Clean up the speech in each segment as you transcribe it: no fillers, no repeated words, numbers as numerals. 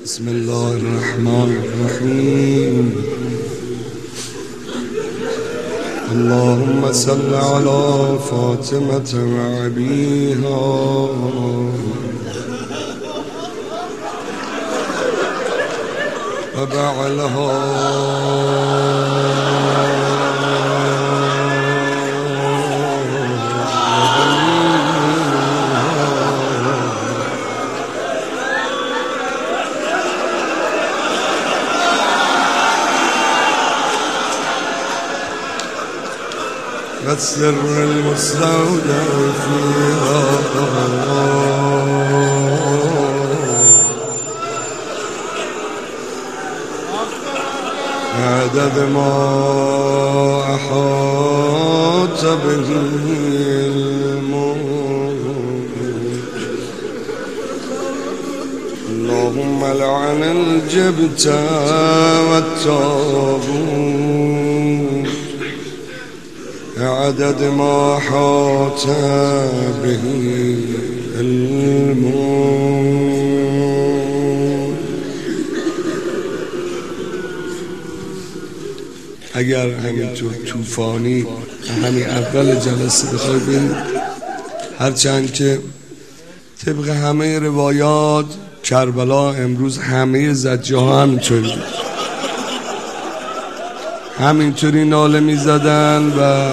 بسم الله الرحمن الرحيم. اللهم صل على فاطمة وأبيها وبعلها والسر المستودع فيها عدد ما أحاط به الموت. اللهم لعن الجبت والطاغوت عدد ما حاط به الموت. اگر همینطور طوفانی همین اول جلسه بخوای بریم، هرچند که طبق همه روایات کربلا امروز همه زجه ها همینطوری ناله می زدن و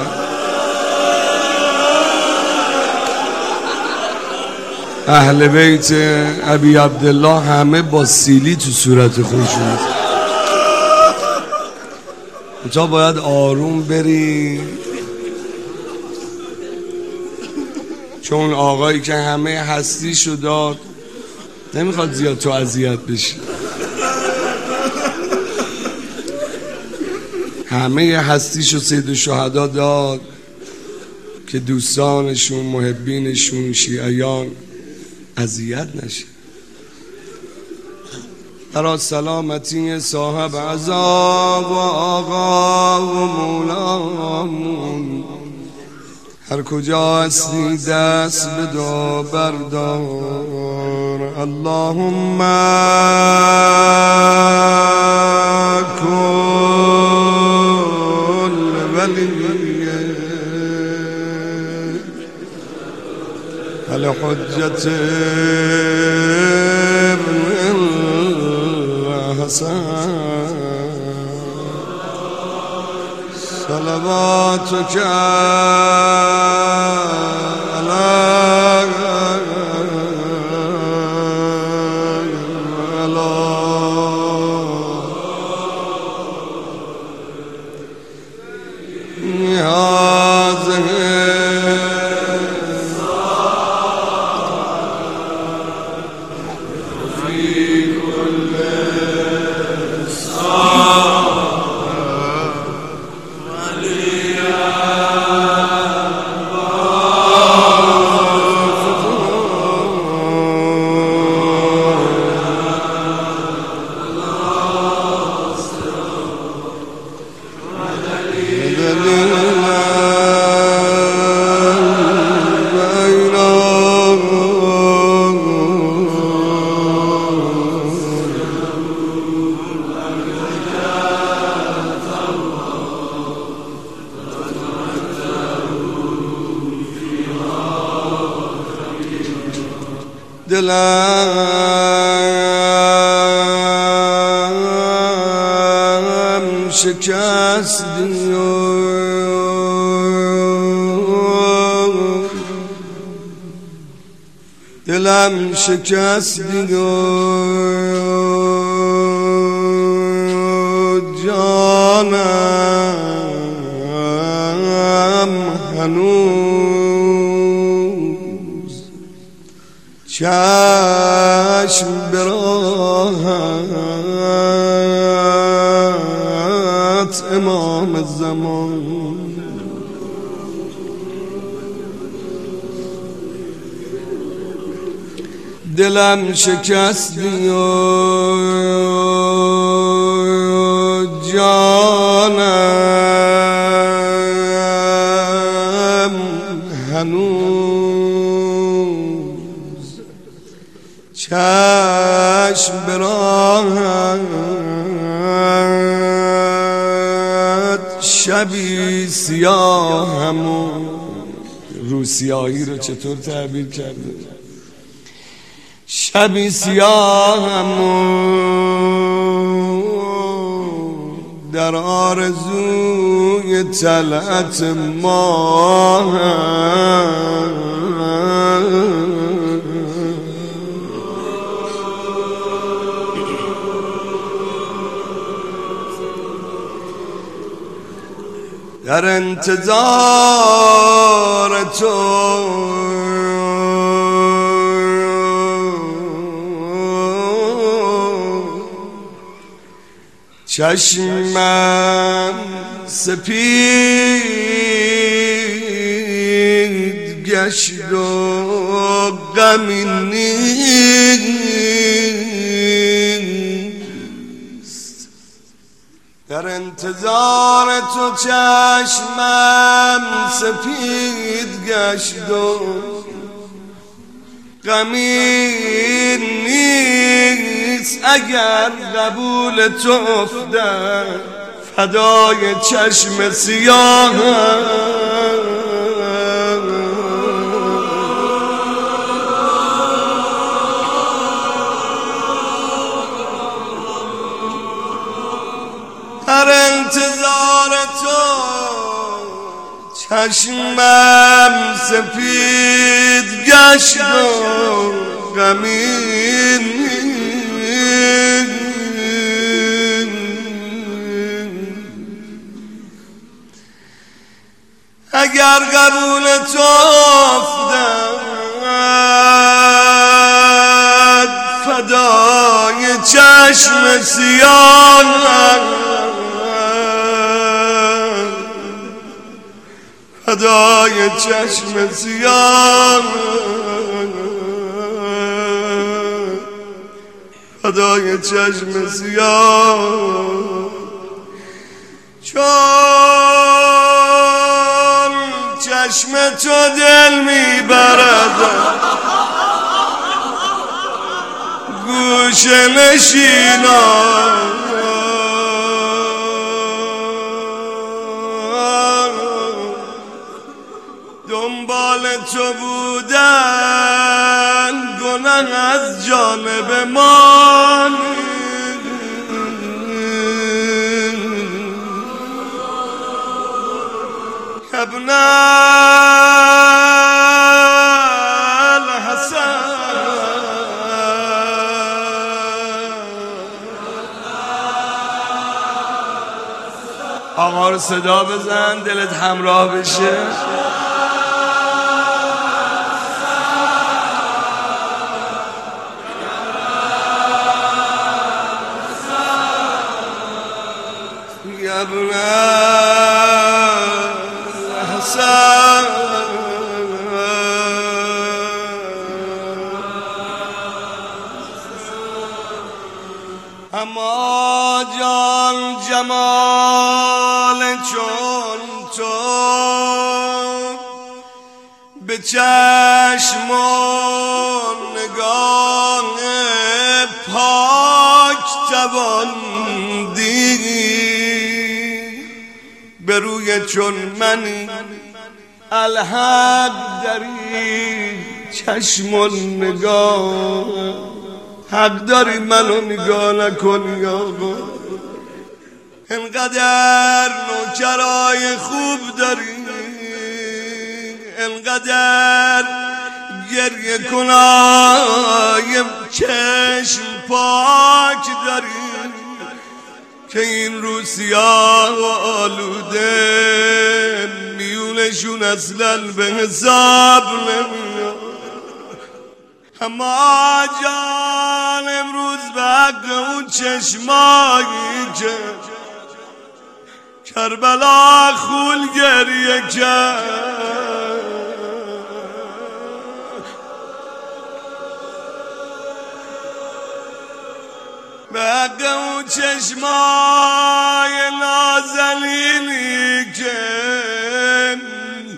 اهل بیت ابی عبدالله همه با سیلی تو صورت خودشون. تا باید آروم بری، چون آقایی که همه هستیشو داد نمیخواد زیاد تو اذیت بشی. همه هستیشو سید الشهدا داد که دوستانشون، محبینشون، شیعیان اذیت نشه. برای سلامتی صاحب عذاب و آقا و مولامون، هر کجا هستی دست بدا بردار. اللهم کل ولیه الحجة ابن الحسن صلواتك دلم شکستی دلم شکستی جانم هنوز چشم براحت امام زمان. دلم شکستی و جانم هنوز چشم براهت شبی سیاهمون روسیاهی رو چطور تعبیر کرده؟ شبی سیاهمون در آرزوی طلعت ماه در انتظار تو چشمم سپید گشت و غمی نیست. در انتظار تو چشمم سپید گشت و غمی نیست. اگر قبول تو افتد فدای چشم سیاه در انتظار تو چشمم سپید گشت و غمی اگر قبول تو افتد فدای چشم سیاه فدای چشم سیاه فدای چشم سیاه چون چشم تو دل میبرد گوش نشینان دنبال تو بودن گناه از جانب ما ابن الحسن آقا رو صدا بزن دلت همراه بشه. ابن الحسن اما جان جمال چون تو به چشم و نگاه پاک توان به روی چون منی الحق داری چشم و نگاه حق داری منو نگاه نکنی آقا. انقدر نوکرای خوب داری انقدر گریه کنای چشم پاک داری که این روسیا و آلوده میونشون اصلا به حساب نمیاد. اما جان امروز به حق اون چشمایی که کربلا خون گریه کرد به حق اون چشمای نازنینی که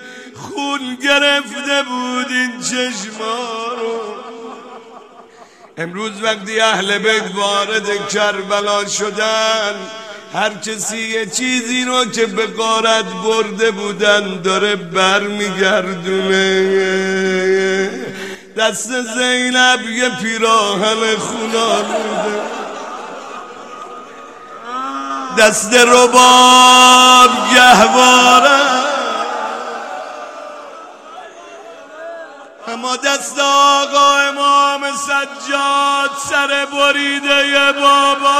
خون گرفته بود این چشما رو امروز وقتی اهل بیت وارد کربلا شدن، هر کسی یه چیزی رو که به غارت برده بودن داره برمیگردونه. دست زینب یه پیراهن خونال بوده، دست رباب گهواره، اما دست آقا امام سجاد سر بریده بابا.